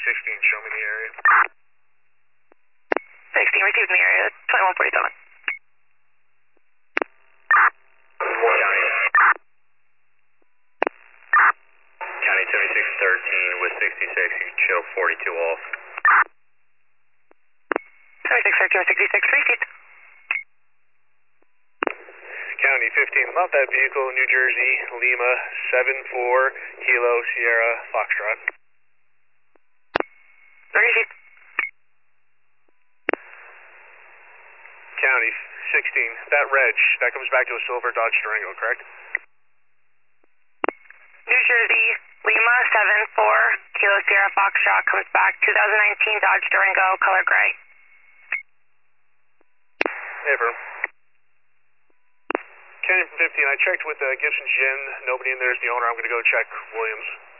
16, show me the area. 16, received in the area, 2147. County 7613 with 66, you can show 42 off. 7613 with 66, received. County 15, about that vehicle, New Jersey, Lima, 74, Kilo, Sierra, Foxtrot. Received. County 16, that reg, that comes back to a silver Dodge Durango, correct? New Jersey, Lima, 74, Kilo Sierra Foxtrot, comes back, 2019 Dodge Durango, color gray. Hey, bro. County 15, I checked with Gibson Gin, nobody in there is the owner, I'm going to go check Williams.